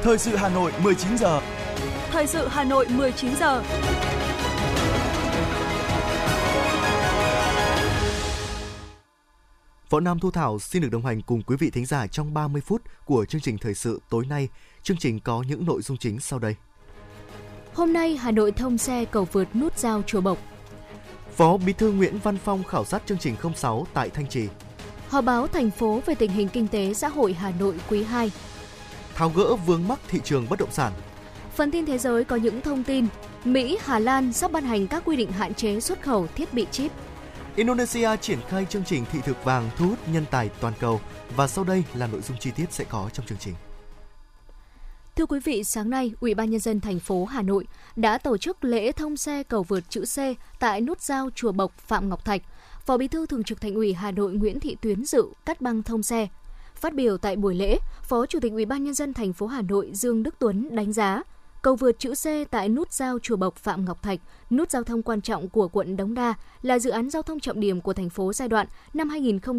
Thời sự Hà Nội 19 giờ. Thời sự Hà Nội 19 giờ. Võ Nam Thu Thảo xin được đồng hành cùng quý vị thính giả trong 30 phút của chương trình thời sự tối nay. Chương trình có những nội dung chính sau đây. Hôm nay, Hà Nội thông xe cầu vượt nút giao Chùa Bộc. Phó Bí thư Nguyễn Văn Phong khảo sát chương trình 06 tại Thanh Trì. Họp báo thành phố về tình hình kinh tế xã hội Hà Nội quý 2. Tháo gỡ vướng mắc thị trường bất động sản. Phần tin thế giới có những thông tin. Mỹ, Hà Lan sắp ban hành các quy định hạn chế xuất khẩu thiết bị chip. Indonesia triển khai chương trình thị thực vàng thu hút nhân tài toàn cầu. Và sau đây là nội dung chi tiết sẽ có trong chương trình. Thưa quý vị, sáng nay, Ủy ban Nhân dân thành phố Hà Nội đã tổ chức lễ thông xe cầu vượt chữ C tại nút giao Chùa Bộc Phạm Ngọc Thạch. Phó Bí thư Thường trực Thành ủy Hà Nội Nguyễn Thị Tuyến dự cắt băng thông xe. Phát biểu tại buổi lễ, Phó Chủ tịch Ủy ban Nhân dân thành phố Hà Nội Dương Đức Tuấn đánh giá cầu vượt chữ C tại nút giao Chùa Bộc Phạm Ngọc Thạch, nút giao thông quan trọng của quận Đống Đa, là dự án giao thông trọng điểm của thành phố giai đoạn năm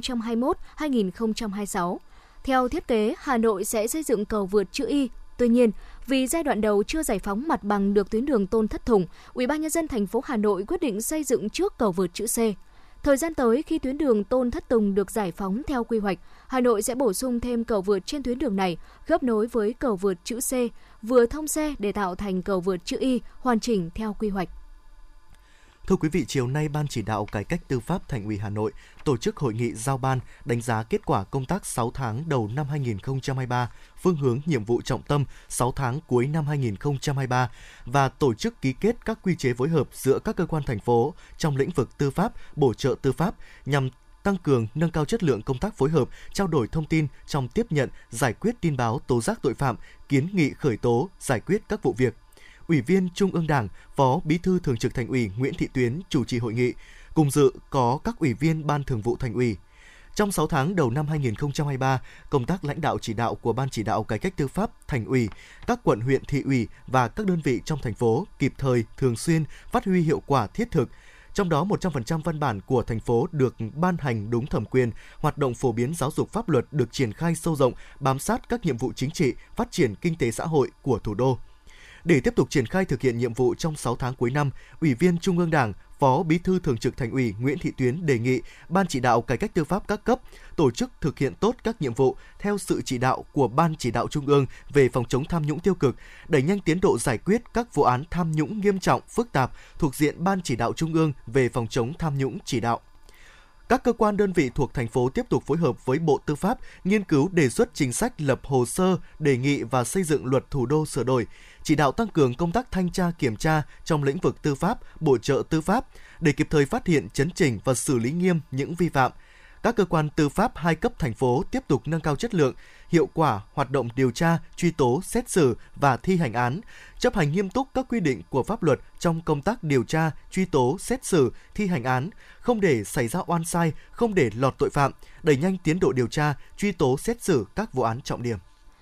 2021-2026. Theo thiết kế, Hà Nội sẽ xây dựng cầu vượt chữ Y. Tuy nhiên, vì giai đoạn đầu chưa giải phóng mặt bằng được tuyến đường Tôn Thất Thùng, Ủy ban Nhân dân thành phố Hà Nội quyết định xây dựng trước cầu vượt chữ C. Thời gian tới, khi tuyến đường Tôn Thất Tùng được giải phóng theo quy hoạch, Hà Nội sẽ bổ sung thêm cầu vượt trên tuyến đường này, gấp nối với cầu vượt chữ C, vừa thông xe để tạo thành cầu vượt chữ Y, hoàn chỉnh theo quy hoạch. Thưa quý vị, chiều nay, Ban chỉ đạo cải cách tư pháp Thành ủy Hà Nội tổ chức hội nghị giao ban đánh giá kết quả công tác 6 tháng đầu năm 2023, phương hướng nhiệm vụ trọng tâm 6 tháng cuối năm 2023 và tổ chức ký kết các quy chế phối hợp giữa các cơ quan thành phố trong lĩnh vực tư pháp, bổ trợ tư pháp nhằm tăng cường, nâng cao chất lượng công tác phối hợp, trao đổi thông tin trong tiếp nhận, giải quyết tin báo tố giác tội phạm, kiến nghị khởi tố, giải quyết các vụ việc. Ủy viên Trung ương Đảng, Phó Bí thư Thường trực Thành ủy Nguyễn Thị Tuyến chủ trì hội nghị, cùng dự có các ủy viên Ban Thường vụ Thành ủy. Trong 6 tháng đầu năm 2023, công tác lãnh đạo chỉ đạo của Ban chỉ đạo cải cách tư pháp Thành ủy, các quận huyện thị ủy và các đơn vị trong thành phố kịp thời, thường xuyên phát huy hiệu quả thiết thực. Trong đó 100% văn bản của thành phố được ban hành đúng thẩm quyền, hoạt động phổ biến giáo dục pháp luật được triển khai sâu rộng, bám sát các nhiệm vụ chính trị, phát triển kinh tế xã hội của thủ đô. Để tiếp tục triển khai thực hiện nhiệm vụ trong 6 tháng cuối năm, Ủy viên Trung ương Đảng, Phó Bí thư Thường trực Thành ủy Nguyễn Thị Tuyến đề nghị Ban chỉ đạo cải cách tư pháp các cấp tổ chức thực hiện tốt các nhiệm vụ theo sự chỉ đạo của Ban chỉ đạo Trung ương về phòng chống tham nhũng tiêu cực, đẩy nhanh tiến độ giải quyết các vụ án tham nhũng nghiêm trọng, phức tạp thuộc diện Ban chỉ đạo Trung ương về phòng chống tham nhũng chỉ đạo. Các cơ quan đơn vị thuộc thành phố tiếp tục phối hợp với Bộ Tư pháp nghiên cứu đề xuất chính sách lập hồ sơ, đề nghị và xây dựng luật thủ đô sửa đổi, chỉ đạo tăng cường công tác thanh tra kiểm tra trong lĩnh vực tư pháp, bổ trợ tư pháp để kịp thời phát hiện, chấn chỉnh và xử lý nghiêm những vi phạm. Các cơ quan tư pháp 2 cấp thành phố tiếp tục nâng cao chất lượng, hiệu quả hoạt động điều tra, truy tố, xét xử và thi hành án, chấp hành nghiêm túc các quy định của pháp luật trong công tác điều tra, truy tố, xét xử, thi hành án, không để xảy ra oan sai, không để lọt tội phạm, đẩy nhanh tiến độ điều tra, truy tố, xét xử các vụ án trọng điểm.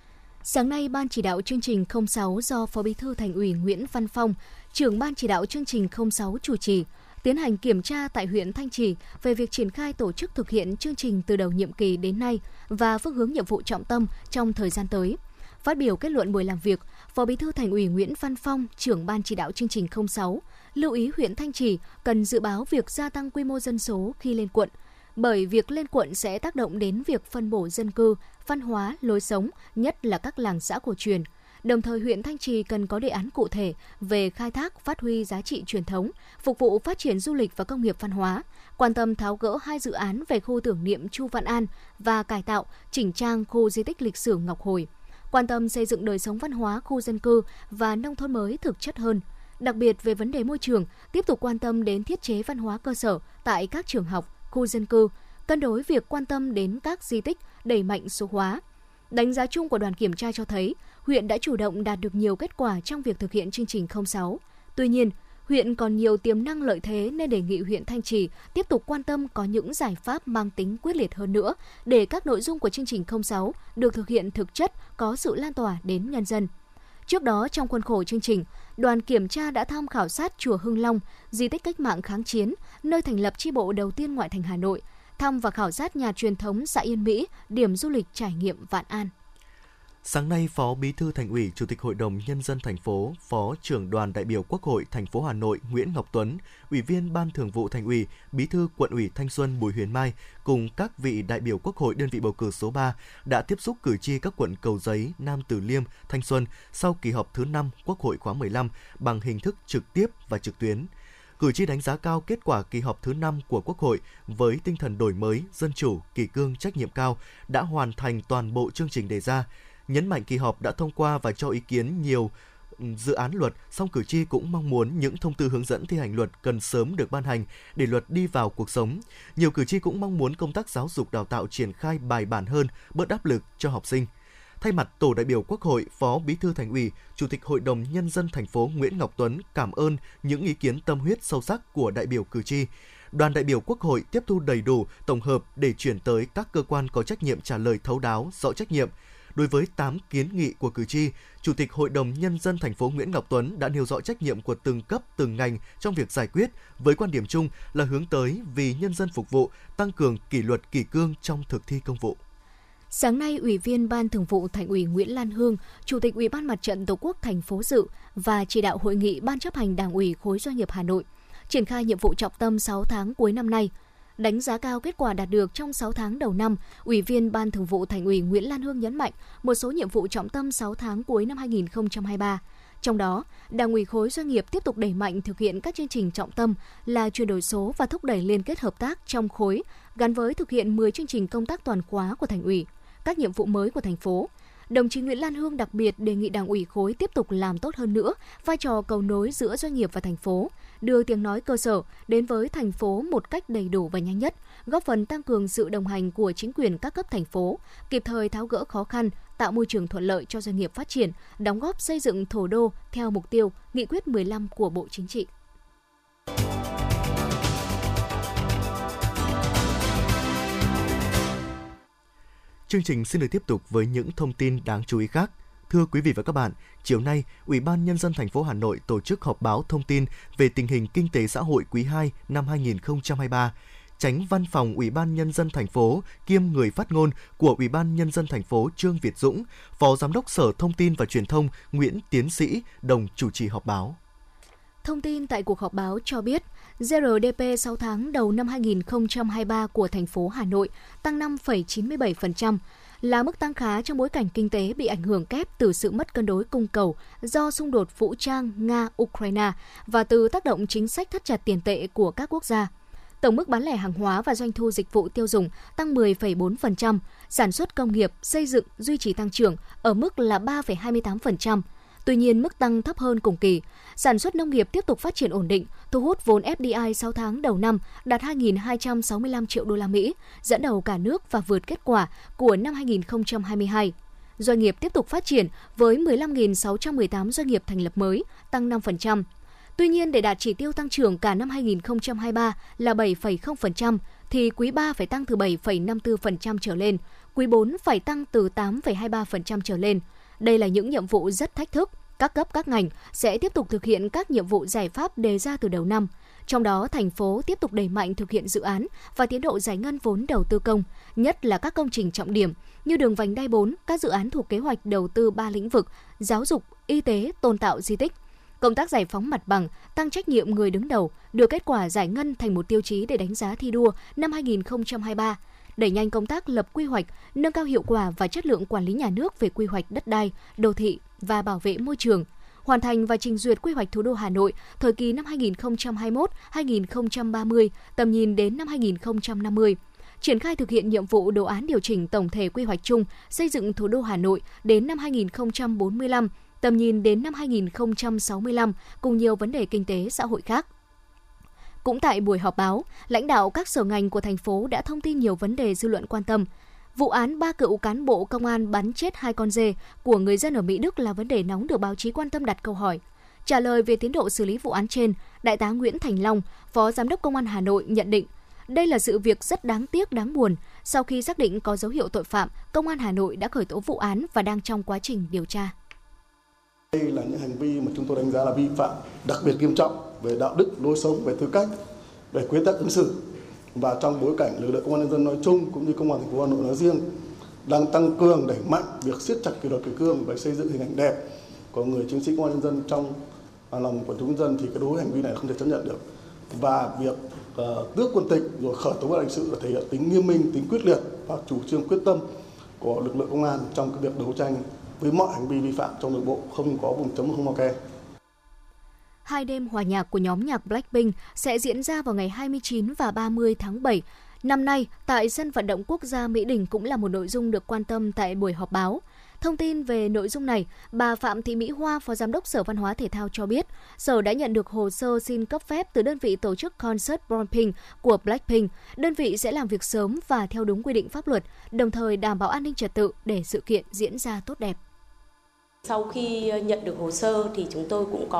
Sáng nay, Ban chỉ đạo chương trình 06 do Phó Bí thư Thành ủy Nguyễn Văn Phong, trưởng Ban chỉ đạo chương trình 06 chủ trì, tiến hành kiểm tra tại huyện Thanh Trì về việc triển khai tổ chức thực hiện chương trình từ đầu nhiệm kỳ đến nay và phương hướng nhiệm vụ trọng tâm trong thời gian tới. Phát biểu kết luận buổi làm việc, Phó Bí thư Thành ủy Nguyễn Văn Phong, trưởng Ban chỉ đạo chương trình 06, lưu ý huyện Thanh Trì cần dự báo việc gia tăng quy mô dân số khi lên quận, bởi việc lên quận sẽ tác động đến việc phân bổ dân cư, văn hóa, lối sống, nhất là các làng xã cổ truyền. Đồng thời, huyện Thanh Trì cần có đề án cụ thể về khai thác, phát huy giá trị truyền thống, phục vụ phát triển du lịch và công nghiệp văn hóa, quan tâm tháo gỡ 2 dự án về khu tưởng niệm Chu Văn An và cải tạo, chỉnh trang khu di tích lịch sử Ngọc Hồi, quan tâm xây dựng đời sống văn hóa khu dân cư và nông thôn mới thực chất hơn. Đặc biệt về vấn đề môi trường, tiếp tục quan tâm đến thiết chế văn hóa cơ sở tại các trường học, khu dân cư, cân đối việc quan tâm đến các di tích, đẩy mạnh số hóa. Đánh giá chung của đoàn kiểm tra cho thấy, huyện đã chủ động đạt được nhiều kết quả trong việc thực hiện chương trình 06. Tuy nhiên, huyện còn nhiều tiềm năng lợi thế nên đề nghị huyện Thanh Trì tiếp tục quan tâm có những giải pháp mang tính quyết liệt hơn nữa để các nội dung của chương trình 06 được thực hiện thực chất, có sự lan tỏa đến nhân dân. Trước đó, trong khuôn khổ chương trình, đoàn kiểm tra đã thăm khảo sát chùa Hưng Long, di tích cách mạng kháng chiến, nơi thành lập chi bộ đầu tiên ngoại thành Hà Nội, thăm và khảo sát nhà truyền thống xã Yên Mỹ, điểm du lịch trải nghiệm Vạn An. Sáng nay, Phó Bí thư Thành ủy, Chủ tịch Hội đồng Nhân dân thành phố, Phó trưởng đoàn đại biểu Quốc hội thành phố Hà Nội Nguyễn Ngọc Tuấn, Ủy viên Ban Thường vụ Thành ủy, Bí thư Quận ủy Thanh Xuân Bùi Huyền Mai cùng các vị đại biểu Quốc hội đơn vị bầu cử số 3 đã tiếp xúc cử tri các quận Cầu Giấy, Nam Từ Liêm, Thanh Xuân sau kỳ họp thứ 5 Quốc hội khóa 15 bằng hình thức trực tiếp và trực tuyến. Cử tri đánh giá cao kết quả kỳ họp thứ 5 của Quốc hội với tinh thần đổi mới, dân chủ, kỷ cương, trách nhiệm cao, đã hoàn thành toàn bộ chương trình đề ra. Nhấn mạnh kỳ họp đã thông qua và cho ý kiến nhiều dự án luật, song cử tri cũng mong muốn những thông tư hướng dẫn thi hành luật cần sớm được ban hành để luật đi vào cuộc sống. Nhiều cử tri cũng mong muốn công tác giáo dục đào tạo triển khai bài bản hơn, bớt áp lực cho học sinh. Thay mặt tổ đại biểu Quốc hội, Phó Bí thư Thành ủy, Chủ tịch Hội đồng Nhân dân thành phố Nguyễn Ngọc Tuấn cảm ơn những ý kiến tâm huyết sâu sắc của đại biểu cử tri. Đoàn đại biểu Quốc hội tiếp thu đầy đủ, tổng hợp để chuyển tới các cơ quan có trách nhiệm trả lời thấu đáo, rõ trách nhiệm. Đối với 8 kiến nghị của cử tri, Chủ tịch Hội đồng Nhân dân thành phố Nguyễn Ngọc Tuấn đã nêu rõ trách nhiệm của từng cấp, từng ngành trong việc giải quyết, với quan điểm chung là hướng tới vì nhân dân phục vụ, tăng cường kỷ luật kỷ cương trong thực thi công vụ. Sáng nay, Ủy viên Ban Thường vụ Thành ủy Nguyễn Lan Hương, Chủ tịch Ủy ban Mặt trận Tổ quốc thành phố dự và chỉ đạo hội nghị Ban chấp hành Đảng ủy khối doanh nghiệp Hà Nội triển khai nhiệm vụ trọng tâm 6 tháng cuối năm nay. Đánh giá cao kết quả đạt được trong 6 tháng đầu năm, Ủy viên Ban Thường vụ Thành ủy Nguyễn Lan Hương nhấn mạnh một số nhiệm vụ trọng tâm 6 tháng cuối năm 2023. Trong đó, Đảng ủy khối doanh nghiệp tiếp tục đẩy mạnh thực hiện các chương trình trọng tâm là chuyển đổi số và thúc đẩy liên kết hợp tác trong khối, gắn với thực hiện 10 chương trình công tác toàn khóa của Thành ủy, các nhiệm vụ mới của thành phố. Đồng chí Nguyễn Lan Hương đặc biệt đề nghị Đảng ủy khối tiếp tục làm tốt hơn nữa vai trò cầu nối giữa doanh nghiệp và thành phố, đưa tiếng nói cơ sở đến với thành phố một cách đầy đủ và nhanh nhất, góp phần tăng cường sự đồng hành của chính quyền các cấp thành phố, kịp thời tháo gỡ khó khăn, tạo môi trường thuận lợi cho doanh nghiệp phát triển, đóng góp xây dựng thủ đô theo mục tiêu Nghị quyết 15 của Bộ Chính trị. Chương trình xin được tiếp tục với những thông tin đáng chú ý khác. Thưa quý vị và các bạn, chiều nay, Ủy ban Nhân dân thành phố Hà Nội tổ chức họp báo thông tin về tình hình kinh tế xã hội quý 2 năm 2023. Chánh Văn phòng Ủy ban Nhân dân thành phố kiêm người phát ngôn của Ủy ban Nhân dân thành phố Trương Việt Dũng, Phó Giám đốc Sở Thông tin và Truyền thông Nguyễn Tiến Sĩ đồng chủ trì họp báo. Thông tin tại cuộc họp báo cho biết, GRDP 6 tháng đầu năm 2023 của thành phố Hà Nội tăng 5,97%, là mức tăng khá trong bối cảnh kinh tế bị ảnh hưởng kép từ sự mất cân đối cung cầu do xung đột vũ trang Nga-Ukraine và từ tác động chính sách thắt chặt tiền tệ của các quốc gia. Tổng mức bán lẻ hàng hóa và doanh thu dịch vụ tiêu dùng tăng 10,4%, sản xuất công nghiệp, xây dựng duy trì tăng trưởng ở mức là 3,28%. Tuy nhiên, mức tăng thấp hơn cùng kỳ. Sản xuất nông nghiệp tiếp tục phát triển ổn định, thu hút vốn FDI 6 tháng đầu năm đạt 2.265 triệu đô la Mỹ, dẫn đầu cả nước và vượt kết quả của năm 2022. Doanh nghiệp tiếp tục phát triển với 15.618 doanh nghiệp thành lập mới, tăng 5%. Tuy nhiên, để đạt chỉ tiêu tăng trưởng cả năm 2023 là 7,0%, thì quý 3 phải tăng từ 7,54% trở lên, quý 4 phải tăng từ 8,23% trở lên. Đây là những nhiệm vụ rất thách thức. Các cấp các ngành sẽ tiếp tục thực hiện các nhiệm vụ giải pháp đề ra từ đầu năm. Trong đó, thành phố tiếp tục đẩy mạnh thực hiện dự án và tiến độ giải ngân vốn đầu tư công, nhất là các công trình trọng điểm như đường vành đai 4, các dự án thuộc kế hoạch đầu tư 3 lĩnh vực: giáo dục, y tế, tôn tạo di tích. Công tác giải phóng mặt bằng, tăng trách nhiệm người đứng đầu, đưa kết quả giải ngân thành một tiêu chí để đánh giá thi đua năm 2023. Đẩy nhanh công tác lập quy hoạch, nâng cao hiệu quả và chất lượng quản lý nhà nước về quy hoạch đất đai, đô thị và bảo vệ môi trường. Hoàn thành và trình duyệt quy hoạch thủ đô Hà Nội thời kỳ năm 2021-2030, tầm nhìn đến năm 2050. Triển khai thực hiện nhiệm vụ đồ án điều chỉnh tổng thể quy hoạch chung xây dựng thủ đô Hà Nội đến năm 2045, tầm nhìn đến năm 2065 cùng nhiều vấn đề kinh tế xã hội khác. Cũng tại buổi họp báo, lãnh đạo các sở ngành của thành phố đã thông tin nhiều vấn đề dư luận quan tâm. Vụ án 3 cựu cán bộ công an bắn chết 2 con dê của người dân ở Mỹ Đức là vấn đề nóng được báo chí quan tâm đặt câu hỏi. Trả lời về tiến độ xử lý vụ án trên, Đại tá Nguyễn Thành Long, Phó Giám đốc Công an Hà Nội nhận định, đây là sự việc rất đáng tiếc, đáng buồn. Sau khi xác định có dấu hiệu tội phạm, Công an Hà Nội đã khởi tố vụ án và đang trong quá trình điều tra. Đây là những hành vi mà chúng tôi đánh giá là vi phạm đặc biệt nghiêm trọng về đạo đức, lối sống, về tư cách, về quy tắc ứng xử. Và trong bối cảnh lực lượng Công an nhân dân nói chung cũng như Công an thành phố Hà Nội nói riêng đang tăng cường đẩy mạnh việc siết chặt kỷ luật kỷ cương và xây dựng hình ảnh đẹp của người chiến sĩ công an nhân dân trong lòng quần chúng nhân dân, thì cái đối với hành vi này không thể chấp nhận được. Và việc tước quân tịch rồi khởi tố vụ án hình sự là thể hiện tính nghiêm minh, tính quyết liệt và chủ trương quyết tâm của lực lượng công an trong cái việc đấu tranh với mọi hành vi vi phạm trong nội bộ, không có vùng cấm, không bao ke. 2 đêm hòa nhạc của nhóm nhạc Blackpink sẽ diễn ra vào ngày 29 và 30 tháng 7. Năm nay, tại sân vận động quốc gia Mỹ Đình cũng là một nội dung được quan tâm tại buổi họp báo. Thông tin về nội dung này, bà Phạm Thị Mỹ Hoa, Phó Giám đốc Sở Văn hóa Thể thao cho biết, Sở đã nhận được hồ sơ xin cấp phép từ đơn vị tổ chức concert Blackpink của Blackpink. Đơn vị sẽ làm việc sớm và theo đúng quy định pháp luật, đồng thời đảm bảo an ninh trật tự để sự kiện diễn ra tốt đẹp. Sau khi nhận được hồ sơ thì chúng tôi cũng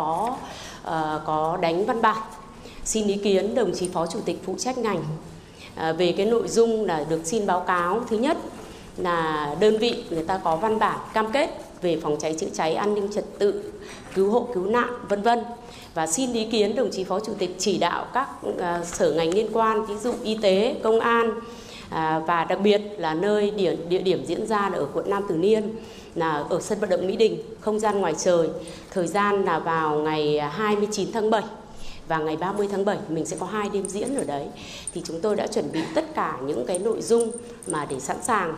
có đánh văn bản xin ý kiến đồng chí Phó Chủ tịch phụ trách ngành về cái nội dung là được xin báo cáo. Thứ nhất là đơn vị người ta có văn bản cam kết về phòng cháy chữa cháy, an ninh trật tự, cứu hộ cứu nạn, vân vân, và xin ý kiến đồng chí Phó Chủ tịch chỉ đạo các sở ngành liên quan, ví dụ y tế, công an, và đặc biệt là địa điểm diễn ra là ở quận Nam Từ Liêm, là ở sân vận động Mỹ Đình, không gian ngoài trời. Thời gian là vào ngày 29 tháng 7 và ngày 30 tháng 7 mình sẽ có 2 đêm diễn ở đấy. Thì chúng tôi đã chuẩn bị tất cả những cái nội dung mà để sẵn sàng.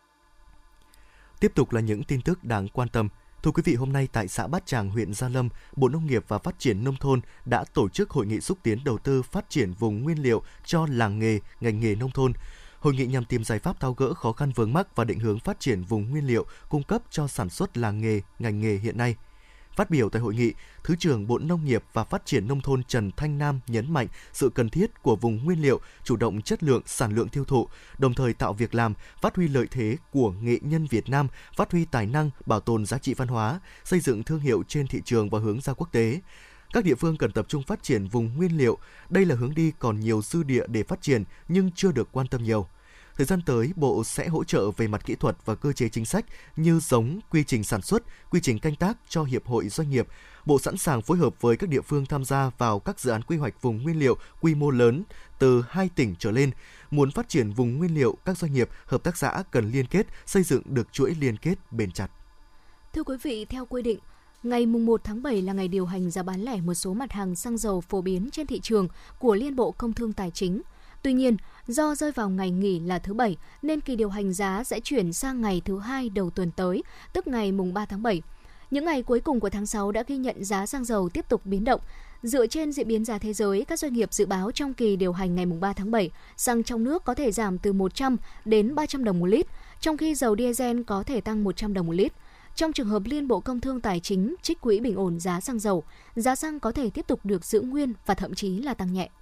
Tiếp tục là những tin tức đáng quan tâm. Thưa quý vị, hôm nay tại xã Bát Tràng, huyện Gia Lâm, Bộ Nông nghiệp và Phát triển Nông thôn đã tổ chức hội nghị xúc tiến đầu tư phát triển vùng nguyên liệu cho làng nghề, ngành nghề nông thôn. Hội nghị nhằm tìm giải pháp tháo gỡ khó khăn vướng mắc và định hướng phát triển vùng nguyên liệu cung cấp cho sản xuất làng nghề, ngành nghề hiện nay. Phát biểu tại hội nghị, Thứ trưởng Bộ Nông nghiệp và Phát triển Nông thôn Trần Thanh Nam nhấn mạnh sự cần thiết của vùng nguyên liệu, chủ động chất lượng, sản lượng tiêu thụ, đồng thời tạo việc làm, phát huy lợi thế của nghệ nhân Việt Nam, phát huy tài năng, bảo tồn giá trị văn hóa, xây dựng thương hiệu trên thị trường và hướng ra quốc tế. Các địa phương cần tập trung phát triển vùng nguyên liệu. Đây là hướng đi còn nhiều dư địa để phát triển nhưng chưa được quan tâm nhiều. Thời gian tới, Bộ sẽ hỗ trợ về mặt kỹ thuật và cơ chế chính sách như giống, quy trình sản xuất, quy trình canh tác cho hiệp hội doanh nghiệp. Bộ sẵn sàng phối hợp với các địa phương tham gia vào các dự án quy hoạch vùng nguyên liệu quy mô lớn từ 2 tỉnh trở lên. Muốn phát triển vùng nguyên liệu, các doanh nghiệp, hợp tác xã cần liên kết, xây dựng được chuỗi liên kết bền chặt. Thưa quý vị, theo quy định, ngày 1 tháng 7 là ngày điều hành giá bán lẻ một số mặt hàng xăng dầu phổ biến trên thị trường của Liên Bộ Công Thương Tài chính. Tuy nhiên, do rơi vào ngày nghỉ là thứ Bảy, nên kỳ điều hành giá sẽ chuyển sang ngày thứ Hai đầu tuần tới, tức ngày 3 tháng 7. Những ngày cuối cùng của tháng 6 đã ghi nhận giá xăng dầu tiếp tục biến động. Dựa trên diễn biến giá thế giới, các doanh nghiệp dự báo trong kỳ điều hành ngày 3 tháng 7, xăng trong nước có thể giảm từ 100 đến 300 đồng một lít, trong khi dầu diesel có thể tăng 100 đồng một lít. Trong trường hợp Liên Bộ Công Thương Tài chính trích quỹ bình ổn giá xăng dầu, giá xăng có thể tiếp tục được giữ nguyên và thậm chí là tăng nhẹ.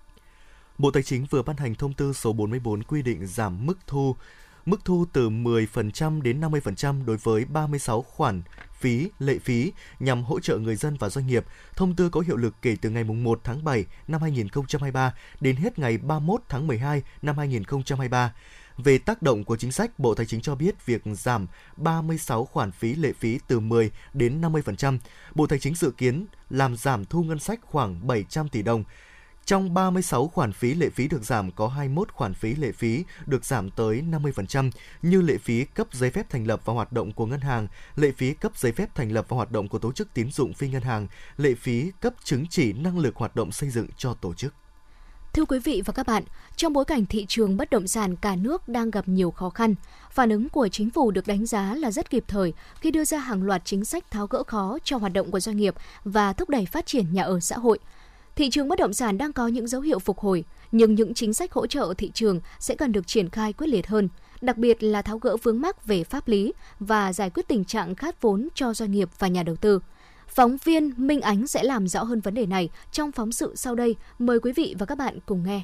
Bộ Tài chính vừa ban hành thông tư số 44 quy định giảm mức thu từ 10% đến 50% đối với 36 khoản phí, lệ phí nhằm hỗ trợ người dân và doanh nghiệp. Thông tư có hiệu lực kể từ ngày 1 tháng 7 năm 2023 đến hết ngày 31 tháng 12 năm 2023. Về tác động của chính sách, Bộ Tài chính cho biết việc giảm 36 khoản phí lệ phí từ 10 đến 50%. Bộ Tài chính dự kiến làm giảm thu ngân sách khoảng 700 tỷ đồng. Trong 36 khoản phí lệ phí được giảm có 21 khoản phí lệ phí được giảm tới 50% như lệ phí cấp giấy phép thành lập và hoạt động của ngân hàng, lệ phí cấp giấy phép thành lập và hoạt động của tổ chức tín dụng phi ngân hàng, lệ phí cấp chứng chỉ năng lực hoạt động xây dựng cho tổ chức. Thưa quý vị và các bạn, trong bối cảnh thị trường bất động sản cả nước đang gặp nhiều khó khăn, phản ứng của chính phủ được đánh giá là rất kịp thời khi đưa ra hàng loạt chính sách tháo gỡ khó cho hoạt động của doanh nghiệp và thúc đẩy phát triển nhà ở xã hội. Thị trường bất động sản đang có những dấu hiệu phục hồi, nhưng những chính sách hỗ trợ thị trường sẽ cần được triển khai quyết liệt hơn, đặc biệt là tháo gỡ vướng mắc về pháp lý và giải quyết tình trạng khát vốn cho doanh nghiệp và nhà đầu tư. Phóng viên Minh Ánh sẽ làm rõ hơn vấn đề này trong phóng sự sau đây. Mời quý vị và các bạn cùng nghe.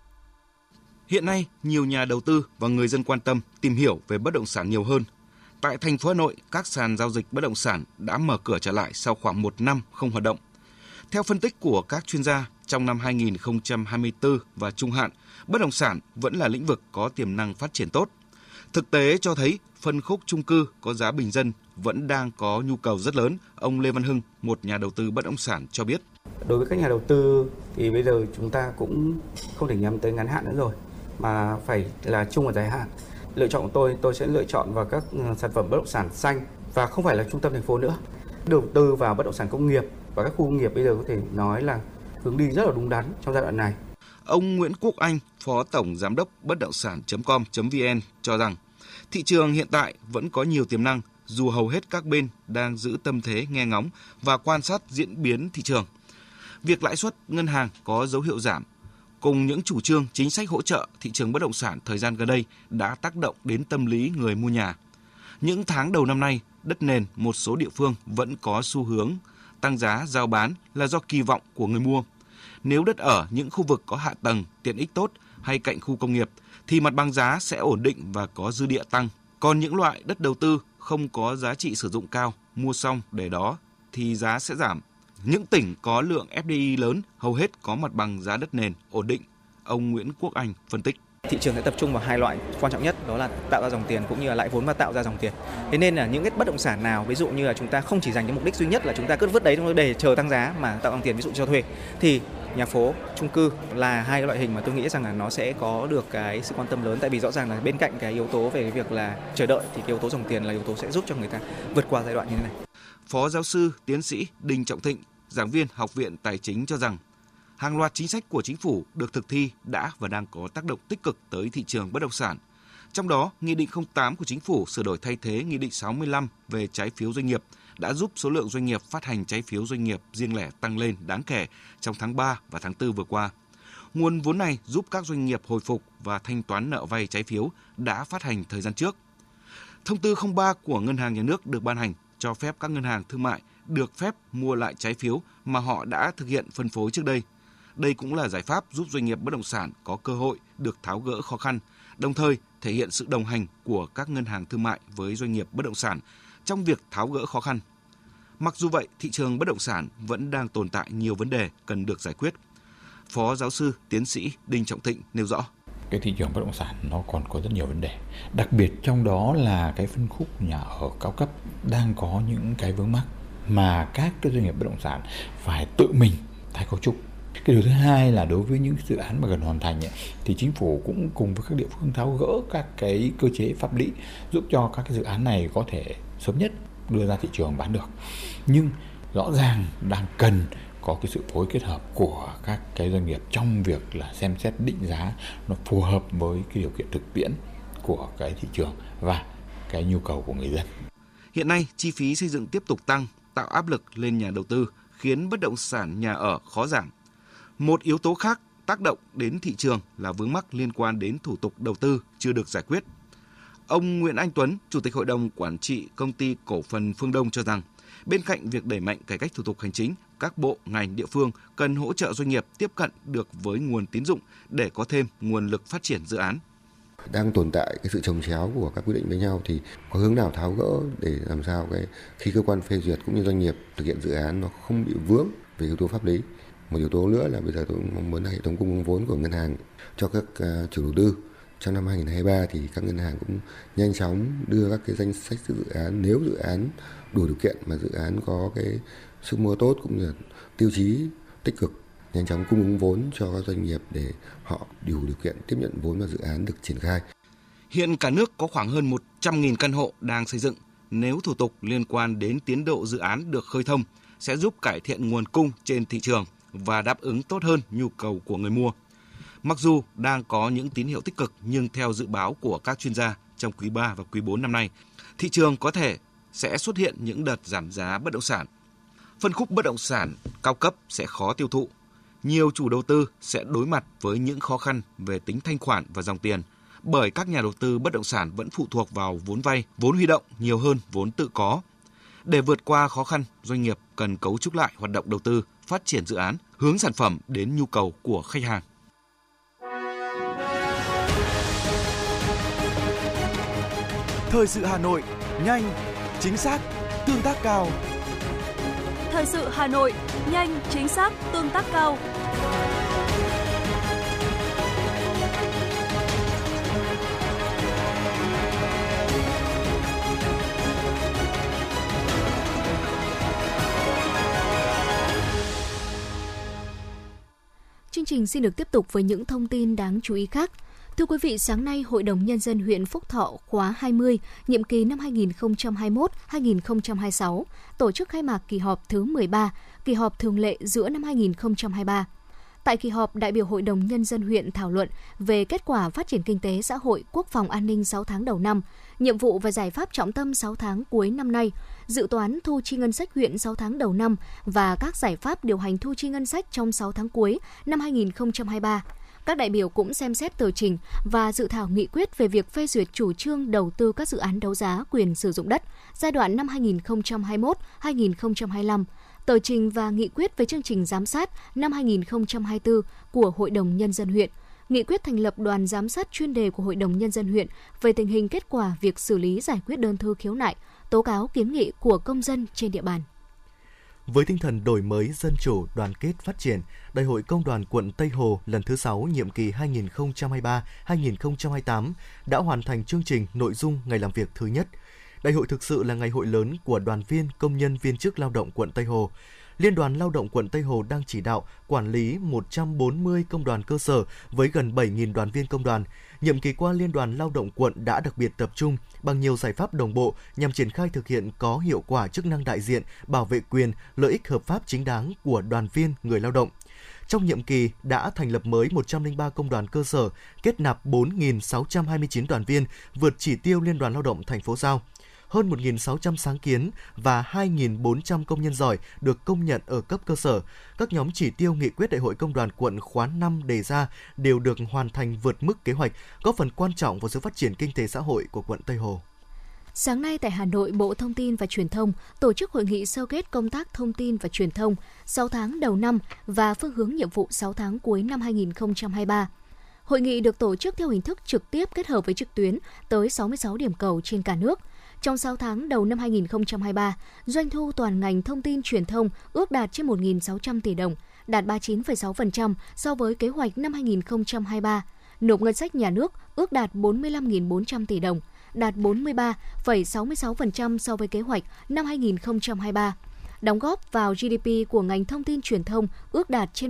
Hiện nay, nhiều nhà đầu tư và người dân quan tâm tìm hiểu về bất động sản nhiều hơn. Tại thành phố Hà Nội, các sàn giao dịch bất động sản đã mở cửa trở lại sau khoảng 1 năm không hoạt động. Theo phân tích của các chuyên gia, trong năm 2024 và trung hạn, bất động sản vẫn là lĩnh vực có tiềm năng phát triển tốt. Thực tế cho thấy phân khúc chung cư có giá bình dân vẫn đang có nhu cầu rất lớn. Ông Lê Văn Hưng, một nhà đầu tư bất động sản cho biết. Đối với các nhà đầu tư thì bây giờ chúng ta cũng không thể nhắm tới ngắn hạn nữa rồi, mà phải là trung và dài hạn. Lựa chọn của tôi sẽ lựa chọn vào các sản phẩm bất động sản xanh và không phải là trung tâm thành phố nữa. Đầu tư vào bất động sản công nghiệp và các khu công nghiệp bây giờ có thể nói là hướng đi rất là đúng đắn trong giai đoạn này. Ông Nguyễn Quốc Anh, Phó Tổng Giám đốc bất động sản.com.vn cho rằng thị trường hiện tại vẫn có nhiều tiềm năng dù hầu hết các bên đang giữ tâm thế nghe ngóng và quan sát diễn biến thị trường. Việc lãi suất ngân hàng có dấu hiệu giảm cùng những chủ trương chính sách hỗ trợ thị trường bất động sản thời gian gần đây đã tác động đến tâm lý người mua nhà. Những tháng đầu năm nay, đất nền một số địa phương vẫn có xu hướng tăng giá rao bán là do kỳ vọng của người mua. Nếu đất ở những khu vực có hạ tầng, tiện ích tốt hay cạnh khu công nghiệp thì mặt bằng giá sẽ ổn định và có dư địa tăng. Còn những loại đất đầu tư không có giá trị sử dụng cao, mua xong để đó thì giá sẽ giảm. Những tỉnh có lượng FDI lớn hầu hết có mặt bằng giá đất nền ổn định. Ông Nguyễn Quốc Anh phân tích. Thị trường sẽ tập trung vào hai loại quan trọng nhất, đó là tạo ra dòng tiền cũng như là lãi vốn và tạo ra dòng tiền. Thế nên là những cái bất động sản nào, ví dụ như là chúng ta không chỉ dành cái mục đích duy nhất là chúng ta cứ vứt đấy để chờ tăng giá mà tạo dòng tiền, ví dụ cho thuê, thì nhà phố, chung cư là hai cái loại hình mà tôi nghĩ rằng là nó sẽ có được cái sự quan tâm lớn. Tại vì rõ ràng là bên cạnh cái yếu tố về cái việc là chờ đợi thì cái yếu tố dòng tiền là yếu tố sẽ giúp cho người ta vượt qua giai đoạn như thế này. Phó giáo sư, tiến sĩ Đinh Trọng Thịnh, giảng viên Học viện Tài chính cho rằng hàng loạt chính sách của chính phủ được thực thi đã và đang có tác động tích cực tới thị trường bất động sản. Trong đó, Nghị định 08 của chính phủ sửa đổi thay thế Nghị định 65 về trái phiếu doanh nghiệp đã giúp số lượng doanh nghiệp phát hành trái phiếu doanh nghiệp riêng lẻ tăng lên đáng kể trong tháng 3 và tháng 4 vừa qua. Nguồn vốn này giúp các doanh nghiệp hồi phục và thanh toán nợ vay trái phiếu đã phát hành thời gian trước. Thông tư 03 của Ngân hàng Nhà nước được ban hành cho phép các ngân hàng thương mại được phép mua lại trái phiếu mà họ đã thực hiện phân phối trước đây. Đây cũng là giải pháp giúp doanh nghiệp bất động sản có cơ hội được tháo gỡ khó khăn, đồng thời thể hiện sự đồng hành của các ngân hàng thương mại với doanh nghiệp bất động sản trong việc tháo gỡ khó khăn. Mặc dù vậy, thị trường bất động sản vẫn đang tồn tại nhiều vấn đề cần được giải quyết. Phó giáo sư, tiến sĩ Đinh Trọng Thịnh nêu rõ. Cái thị trường bất động sản nó còn có rất nhiều vấn đề. Đặc biệt trong đó là cái phân khúc nhà ở cao cấp đang có những cái vướng mắc mà các cái doanh nghiệp bất động sản phải tự mình tái cấu trúc. Cái điều thứ hai là đối với những dự án mà gần hoàn thành thì chính phủ cũng cùng với các địa phương tháo gỡ các cái cơ chế pháp lý giúp cho các cái dự án này có thể sớm nhất đưa ra thị trường bán được. Nhưng rõ ràng đang cần có cái sự phối kết hợp của các cái doanh nghiệp trong việc là xem xét định giá nó phù hợp với cái điều kiện thực tiễn của cái thị trường và cái nhu cầu của người dân. Hiện nay, chi phí xây dựng tiếp tục tăng, tạo áp lực lên nhà đầu tư, khiến bất động sản nhà ở khó giảm. Một yếu tố khác tác động đến thị trường là vướng mắc liên quan đến thủ tục đầu tư chưa được giải quyết. Ông Nguyễn Anh Tuấn, Chủ tịch Hội đồng Quản trị Công ty Cổ phần Phương Đông cho rằng, bên cạnh việc đẩy mạnh cải cách thủ tục hành chính, các bộ, ngành, địa phương cần hỗ trợ doanh nghiệp tiếp cận được với nguồn tín dụng để có thêm nguồn lực phát triển dự án. Đang tồn tại cái sự chồng chéo của các quy định với nhau thì có hướng nào tháo gỡ để làm sao khi cơ quan phê duyệt cũng như doanh nghiệp thực hiện dự án nó không bị vướng về yếu tố pháp lý. Một yếu tố nữa là bây giờ tôi mong muốn hệ thống cung ứng vốn của ngân hàng cho các chủ đầu tư. Trong năm 2023 thì các ngân hàng cũng nhanh chóng đưa các cái danh sách dự án, nếu dự án đủ điều kiện mà dự án có cái sức mua tốt cũng như là tiêu chí tích cực, nhanh chóng cung ứng vốn cho các doanh nghiệp để họ đủ điều kiện tiếp nhận vốn và dự án được triển khai. Hiện cả nước có khoảng hơn 100.000 căn hộ đang xây dựng. Nếu thủ tục liên quan đến tiến độ dự án được khơi thông, sẽ giúp cải thiện nguồn cung trên thị trường và đáp ứng tốt hơn nhu cầu của người mua. Mặc dù đang có những tín hiệu tích cực, nhưng theo dự báo của các chuyên gia, trong quý 3 và quý 4 năm nay, thị trường có thể sẽ xuất hiện những đợt giảm giá bất động sản. Phân khúc bất động sản cao cấp sẽ khó tiêu thụ. Nhiều chủ đầu tư sẽ đối mặt với những khó khăn về tính thanh khoản và dòng tiền, bởi các nhà đầu tư bất động sản vẫn phụ thuộc vào vốn vay, vốn huy động nhiều hơn vốn tự có. Để vượt qua khó khăn, doanh nghiệp cần cấu trúc lại hoạt động đầu tư, phát triển dự án, hướng sản phẩm đến nhu cầu của khách hàng. Thời sự Hà Nội, nhanh, chính xác, tương tác cao. Thời sự Hà Nội, nhanh, chính xác, tương tác cao. Chương trình xin được tiếp tục với những thông tin đáng chú ý khác. Thưa quý vị, sáng nay, Hội đồng Nhân dân huyện Phúc Thọ khóa 20, nhiệm kỳ năm 2021-2026, tổ chức khai mạc kỳ họp thứ 13, kỳ họp thường lệ giữa năm 2023. Tại kỳ họp, đại biểu Hội đồng Nhân dân huyện thảo luận về kết quả phát triển kinh tế xã hội, quốc phòng an ninh 6 tháng đầu năm, nhiệm vụ và giải pháp trọng tâm 6 tháng cuối năm nay, dự toán thu chi ngân sách huyện 6 tháng đầu năm và các giải pháp điều hành thu chi ngân sách trong 6 tháng cuối năm 2023. Các đại biểu cũng xem xét tờ trình và dự thảo nghị quyết về việc phê duyệt chủ trương đầu tư các dự án đấu giá quyền sử dụng đất giai đoạn năm 2021-2025, tờ trình và nghị quyết về chương trình giám sát năm 2024 của Hội đồng Nhân dân huyện, nghị quyết thành lập đoàn giám sát chuyên đề của Hội đồng Nhân dân huyện về tình hình kết quả việc xử lý giải quyết đơn thư khiếu nại, tố cáo kiến nghị của công dân trên địa bàn. Với tinh thần đổi mới, dân chủ, đoàn kết, phát triển, Đại hội Công đoàn quận Tây Hồ lần thứ 6 nhiệm kỳ 2023-2028 đã hoàn thành chương trình nội dung ngày làm việc thứ nhất. Đại hội thực sự là ngày hội lớn của đoàn viên, công nhân, viên chức lao động quận Tây Hồ. Liên đoàn Lao động quận Tây Hồ đang chỉ đạo quản lý 140 công đoàn cơ sở với gần 7.000 đoàn viên công đoàn. Nhiệm kỳ qua, Liên đoàn Lao động quận đã đặc biệt tập trung bằng nhiều giải pháp đồng bộ nhằm triển khai thực hiện có hiệu quả chức năng đại diện, bảo vệ quyền, lợi ích hợp pháp chính đáng của đoàn viên, người lao động. Trong nhiệm kỳ đã thành lập mới 103 công đoàn cơ sở, kết nạp 4.629 đoàn viên, vượt chỉ tiêu Liên đoàn Lao động thành phố giao. Hơn 1.600 sáng kiến và 2.400 công nhân giỏi được công nhận ở cấp cơ sở. Các nhóm chỉ tiêu nghị quyết Đại hội Công đoàn quận khóa 5 đề ra đều được hoàn thành vượt mức kế hoạch, góp phần quan trọng vào sự phát triển kinh tế xã hội của quận Tây Hồ. Sáng nay tại Hà Nội, Bộ Thông tin và Truyền thông tổ chức hội nghị sơ kết công tác thông tin và truyền thông 6 tháng đầu năm và phương hướng nhiệm vụ 6 tháng cuối năm 2023. Hội nghị được tổ chức theo hình thức trực tiếp kết hợp với trực tuyến tới 66 điểm cầu trên cả nước. Trong 6 tháng đầu năm 2023, doanh thu toàn ngành thông tin truyền thông ước đạt trên 1.600 tỷ đồng, đạt 39,6% so với kế hoạch năm 2023. Nộp ngân sách nhà nước ước đạt 45.400 tỷ đồng, đạt 43,66% so với kế hoạch năm 2023. Đóng góp vào GDP của ngành thông tin truyền thông ước đạt trên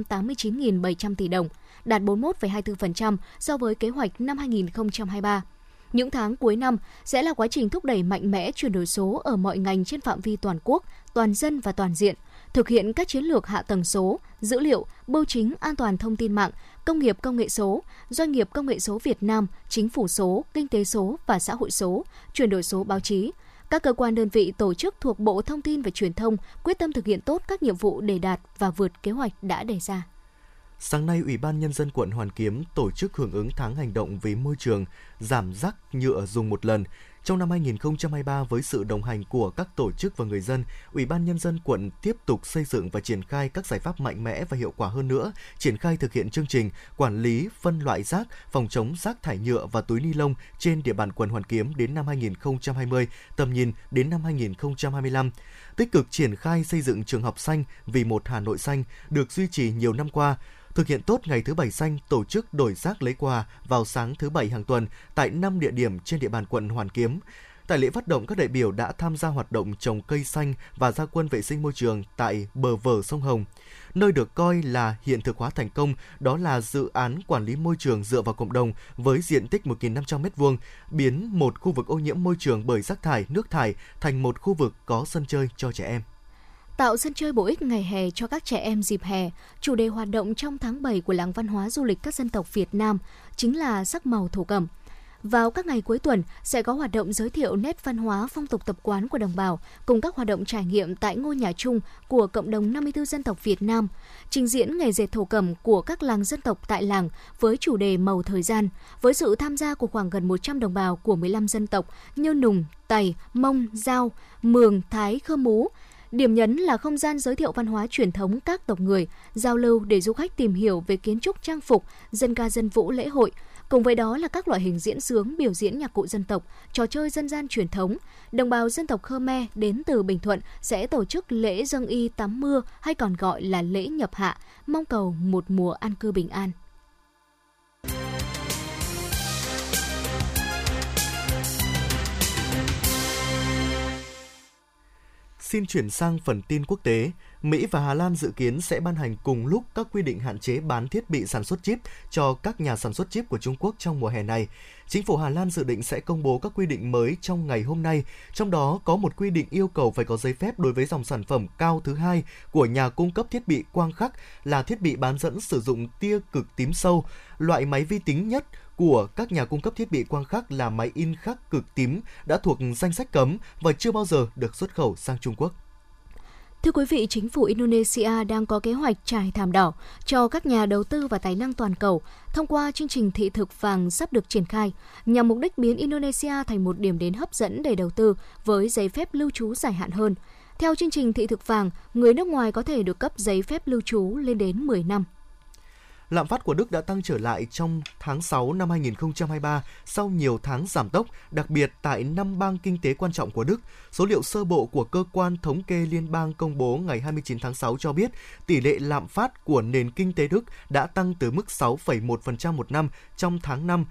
389.700 tỷ đồng, đạt 41,24% so với kế hoạch năm 2023. Những tháng cuối năm sẽ là quá trình thúc đẩy mạnh mẽ chuyển đổi số ở mọi ngành trên phạm vi toàn quốc, toàn dân và toàn diện, thực hiện các chiến lược hạ tầng số, dữ liệu, bưu chính an toàn thông tin mạng, công nghiệp công nghệ số, doanh nghiệp công nghệ số Việt Nam, chính phủ số, kinh tế số và xã hội số, chuyển đổi số báo chí. Các cơ quan đơn vị tổ chức thuộc Bộ Thông tin và Truyền thông quyết tâm thực hiện tốt các nhiệm vụ để đạt và vượt kế hoạch đã đề ra. Sáng nay, Ủy ban Nhân dân quận Hoàn Kiếm tổ chức hưởng ứng tháng hành động vì môi trường, giảm rác nhựa dùng một lần. Trong năm 2023, với sự đồng hành của các tổ chức và người dân, Ủy ban Nhân dân quận tiếp tục xây dựng và triển khai các giải pháp mạnh mẽ và hiệu quả hơn nữa, triển khai thực hiện chương trình quản lý, phân loại rác, phòng chống rác thải nhựa và túi ni lông trên địa bàn quận Hoàn Kiếm đến năm 2020, tầm nhìn đến năm 2025. Tích cực triển khai xây dựng trường học xanh vì một Hà Nội xanh được duy trì nhiều năm qua. Thực hiện tốt ngày thứ Bảy xanh, tổ chức đổi rác lấy quà vào sáng thứ Bảy hàng tuần tại 5 địa điểm trên địa bàn quận Hoàn Kiếm. Tại lễ phát động, các đại biểu đã tham gia hoạt động trồng cây xanh và ra quân vệ sinh môi trường tại bờ vở sông Hồng. Nơi được coi là hiện thực hóa thành công đó là dự án quản lý môi trường dựa vào cộng đồng với diện tích 1.500 m2, biến một khu vực ô nhiễm môi trường bởi rác thải, nước thải thành một khu vực có sân chơi cho trẻ em. Tạo sân chơi bổ ích ngày hè cho các trẻ em dịp hè, chủ đề hoạt động trong tháng 7 của Làng Văn hóa Du lịch các dân tộc Việt Nam chính là sắc màu thổ cẩm. Vào các ngày cuối tuần sẽ có hoạt động giới thiệu nét văn hóa phong tục tập quán của đồng bào cùng các hoạt động trải nghiệm tại ngôi nhà chung của cộng đồng 54 dân tộc Việt Nam, trình diễn nghề dệt thổ cẩm của các làng dân tộc tại làng với chủ đề màu thời gian, với sự tham gia của khoảng gần 100 đồng bào của 15 dân tộc như Nùng, Tày, Mông, Dao, Mường, Thái, Khơ Mú. Điểm nhấn là không gian giới thiệu văn hóa truyền thống các tộc người, giao lưu để du khách tìm hiểu về kiến trúc trang phục, dân ca dân vũ lễ hội. Cùng với đó là các loại hình diễn xướng, biểu diễn nhạc cụ dân tộc, trò chơi dân gian truyền thống. Đồng bào dân tộc Khmer đến từ Bình Thuận sẽ tổ chức lễ dâng y tắm mưa hay còn gọi là lễ nhập hạ, mong cầu một mùa an cư bình an. Xin chuyển sang phần tin quốc tế. Mỹ và Hà Lan dự kiến sẽ ban hành cùng lúc các quy định hạn chế bán thiết bị sản xuất chip cho các nhà sản xuất chip của Trung Quốc trong mùa hè này. Chính phủ Hà Lan dự định sẽ công bố các quy định mới trong ngày hôm nay, trong đó có một quy định yêu cầu phải có giấy phép đối với dòng sản phẩm cao thứ hai của nhà cung cấp thiết bị quang khắc là thiết bị bán dẫn sử dụng tia cực tím sâu. Loại máy vi tính nhất của các nhà cung cấp thiết bị quang khắc là máy in khắc cực tím đã thuộc danh sách cấm và chưa bao giờ được xuất khẩu sang Trung Quốc. Thưa quý vị, chính phủ Indonesia đang có kế hoạch trải thảm đỏ cho các nhà đầu tư và tài năng toàn cầu thông qua chương trình thị thực vàng sắp được triển khai, nhằm mục đích biến Indonesia thành một điểm đến hấp dẫn để đầu tư với giấy phép lưu trú dài hạn hơn. Theo chương trình thị thực vàng, người nước ngoài có thể được cấp giấy phép lưu trú lên đến 10 năm. Lạm phát của Đức đã tăng trở lại trong tháng 6 năm 2023 sau nhiều tháng giảm tốc, đặc biệt tại 5 bang kinh tế quan trọng của Đức. Số liệu sơ bộ của Cơ quan Thống kê Liên bang công bố ngày 29 tháng 6 cho biết tỷ lệ lạm phát của nền kinh tế Đức đã tăng từ mức 6,1% một năm trong tháng 5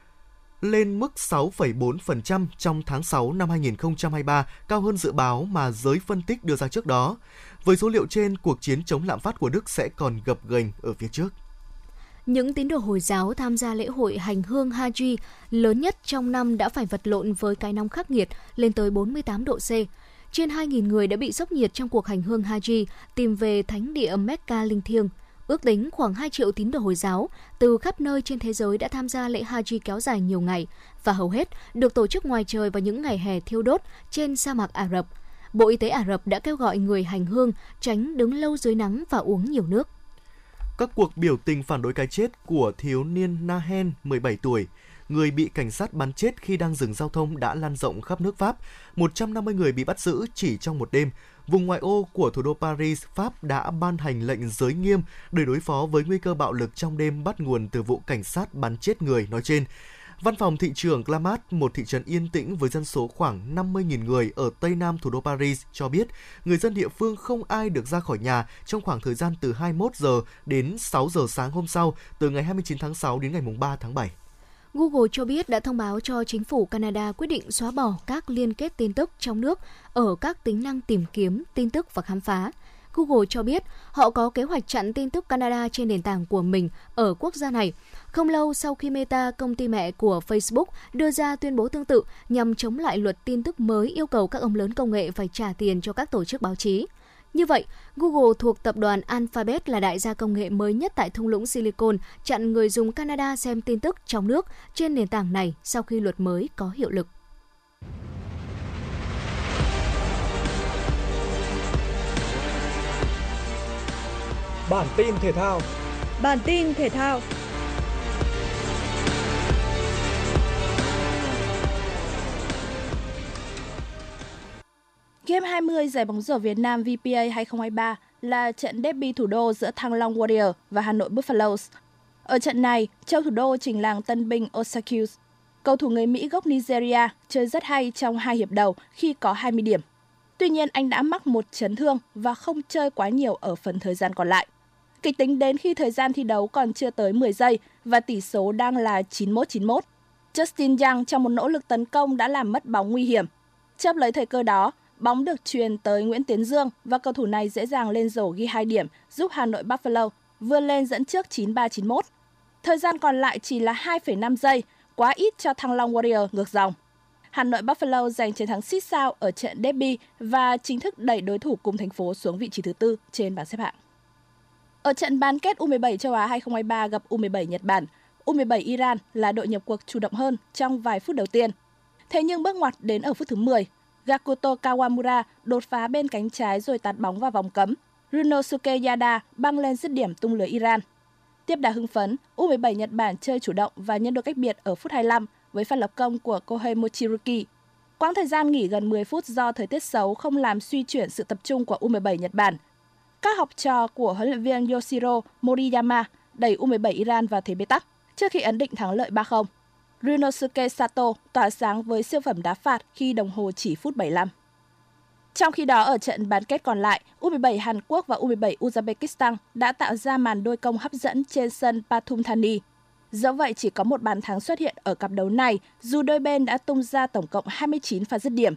lên mức 6,4% trong tháng 6 năm 2023, cao hơn dự báo mà giới phân tích đưa ra trước đó. Với số liệu trên, cuộc chiến chống lạm phát của Đức sẽ còn gập ghềnh ở phía trước. Những tín đồ Hồi giáo tham gia lễ hội hành hương Haji lớn nhất trong năm đã phải vật lộn với cái nóng khắc nghiệt lên tới 48 độ C. Trên 2.000 người đã bị sốc nhiệt trong cuộc hành hương Haji tìm về thánh địa Mecca linh thiêng. Ước tính khoảng 2 triệu tín đồ Hồi giáo từ khắp nơi trên thế giới đã tham gia lễ Haji kéo dài nhiều ngày và hầu hết được tổ chức ngoài trời vào những ngày hè thiêu đốt trên sa mạc Ả Rập. Bộ Y tế Ả Rập đã kêu gọi người hành hương tránh đứng lâu dưới nắng và uống nhiều nước. Các cuộc biểu tình phản đối cái chết của thiếu niên Nahen, 17 tuổi, người bị cảnh sát bắn chết khi đang dừng giao thông đã lan rộng khắp nước Pháp. 150 người bị bắt giữ chỉ trong một đêm. Vùng ngoại ô của thủ đô Paris, Pháp đã ban hành lệnh giới nghiêm để đối phó với nguy cơ bạo lực trong đêm bắt nguồn từ vụ cảnh sát bắn chết người nói trên. Văn phòng thị trưởng Clamart, một thị trấn yên tĩnh với dân số khoảng 50.000 người ở tây nam thủ đô Paris, cho biết người dân địa phương không ai được ra khỏi nhà trong khoảng thời gian từ 21 giờ đến 6 giờ sáng hôm sau, từ ngày 29 tháng 6 đến ngày 3 tháng 7. Google cho biết đã thông báo cho chính phủ Canada quyết định xóa bỏ các liên kết tin tức trong nước ở các tính năng tìm kiếm, tin tức và khám phá. Google cho biết họ có kế hoạch chặn tin tức Canada trên nền tảng của mình ở quốc gia này, không lâu sau khi Meta, công ty mẹ của Facebook, đưa ra tuyên bố tương tự nhằm chống lại luật tin tức mới yêu cầu các ông lớn công nghệ phải trả tiền cho các tổ chức báo chí. Như vậy, Google thuộc tập đoàn Alphabet là đại gia công nghệ mới nhất tại thung lũng Silicon chặn người dùng Canada xem tin tức trong nước trên nền tảng này sau khi luật mới có hiệu lực. Bản tin thể thao. Game 20 giải bóng rổ Việt Nam VPA 2023 là trận derby thủ đô giữa Thăng Long Warriors và Hà Nội Buffaloes. Ở trận này, châu thủ đô trình làng tân binh Osacus. Cầu thủ người Mỹ gốc Nigeria chơi rất hay trong 2 hiệp đầu khi có 20 điểm. Tuy nhiên, anh đã mắc một chấn thương và không chơi quá nhiều ở phần thời gian còn lại. Kịch tính đến khi thời gian thi đấu còn chưa tới 10 giây và tỷ số đang là 91-91. Justin Young trong một nỗ lực tấn công đã làm mất bóng nguy hiểm. Chớp lấy thời cơ đó, bóng được truyền tới Nguyễn Tiến Dương và cầu thủ này dễ dàng lên rổ ghi 2 điểm giúp Hà Nội Buffalo vươn lên dẫn trước 93-91. Thời gian còn lại chỉ là 2,5 giây, quá ít cho Thăng Long Warriors ngược dòng. Hà Nội Buffalo giành chiến thắng xít sao ở trận derby và chính thức đẩy đối thủ cùng thành phố xuống vị trí thứ 4 trên bảng xếp hạng. Ở trận bán kết U17 châu Á 2023 gặp U17 Nhật Bản, U17 Iran là đội nhập cuộc chủ động hơn trong vài phút đầu tiên. Thế nhưng bước ngoặt đến ở phút thứ 10, Gakuto Kawamura đột phá bên cánh trái rồi tạt bóng vào vòng cấm. Runosuke Yada băng lên dứt điểm tung lưới Iran. Tiếp đà hưng phấn, U17 Nhật Bản chơi chủ động và nhân đôi cách biệt ở phút 25 với pha lập công của Kohei Mochiruki. Quãng thời gian nghỉ gần 10 phút do thời tiết xấu không làm suy chuyển sự tập trung của U17 Nhật Bản. Các học trò của huấn luyện viên Yoshiro Moriyama đẩy U17 Iran vào thế bế tắc trước khi ấn định thắng lợi 3-0. Runosuke Sato tỏa sáng với siêu phẩm đá phạt khi đồng hồ chỉ phút 75. Trong khi đó, ở trận bán kết còn lại, U17 Hàn Quốc và U17 Uzbekistan đã tạo ra màn đôi công hấp dẫn trên sân Pathum Thani. Dẫu vậy, chỉ có một bàn thắng xuất hiện ở cặp đấu này, dù đôi bên đã tung ra tổng cộng 29 pha dứt điểm.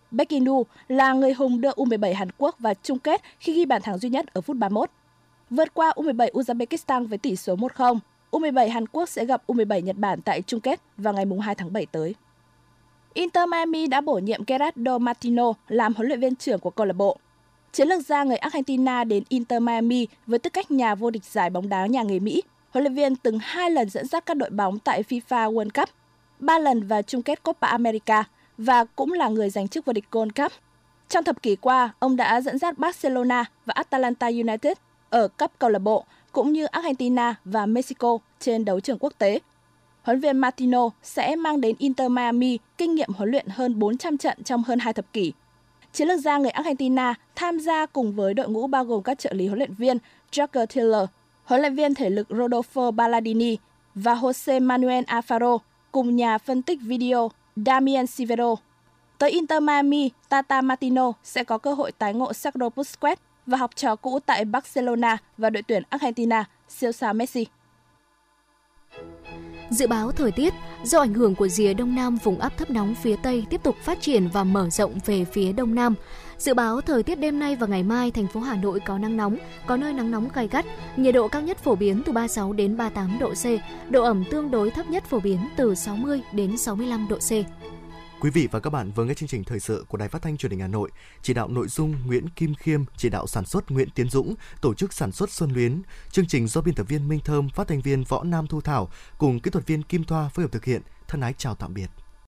Baekhyun là người hùng đưa U17 Hàn Quốc vào chung kết khi ghi bàn thắng duy nhất ở phút 31. Vượt qua U17 Uzbekistan với tỷ số 1-0, U17 Hàn Quốc sẽ gặp U17 Nhật Bản tại chung kết vào ngày 2 tháng 7 tới. Inter Miami đã bổ nhiệm Gerardo Martino làm huấn luyện viên trưởng của câu lạc bộ. Chiến lược gia người Argentina đến Inter Miami với tư cách nhà vô địch giải bóng đá nhà nghề Mỹ. Huấn luyện viên từng 2 lần dẫn dắt các đội bóng tại FIFA World Cup, 3 lần vào chung kết Copa America và cũng là người giành chức vô địch Gold Cup. Trong thập kỷ qua, ông đã dẫn dắt Barcelona và Atalanta United ở cấp câu lạc bộ, cũng như Argentina và Mexico trên đấu trường quốc tế. Huấn luyện viên Martino sẽ mang đến Inter Miami kinh nghiệm huấn luyện hơn 400 trận trong hơn 2 thập kỷ. Chiến lược gia người Argentina tham gia cùng với đội ngũ bao gồm các trợ lý huấn luyện viên Jorge Tiller, huấn luyện viên thể lực Rodolfo Balladini và Jose Manuel Alfaro cùng nhà phân tích video Damien Severo. Tới Inter Miami, Tata Martino sẽ có cơ hội tái ngộ Sergio Busquets và học trò cũ tại Barcelona và đội tuyển Argentina, siêu sao Messi. Dự báo thời tiết, do ảnh hưởng của rìa đông nam vùng áp thấp nóng phía Tây tiếp tục phát triển và mở rộng về phía đông nam. Dự báo thời tiết đêm nay và ngày mai, thành phố Hà Nội có nắng nóng, có nơi nắng nóng gay gắt, nhiệt độ cao nhất phổ biến từ 36 đến 38 độ C, độ ẩm tương đối thấp nhất phổ biến từ 60 đến 65 độ C. Quý vị và các bạn vừa nghe chương trình thời sự của Đài Phát thanh Truyền hình Hà Nội. Chỉ đạo nội dung Nguyễn Kim Khiêm, chỉ đạo sản xuất Nguyễn Tiến Dũng, tổ chức sản xuất Xuân Luyến. Chương trình do biên tập viên Minh Thơm, phát thanh viên Võ Nam Thu Thảo cùng kỹ thuật viên Kim Thoa phối hợp thực hiện. Thân ái chào tạm biệt.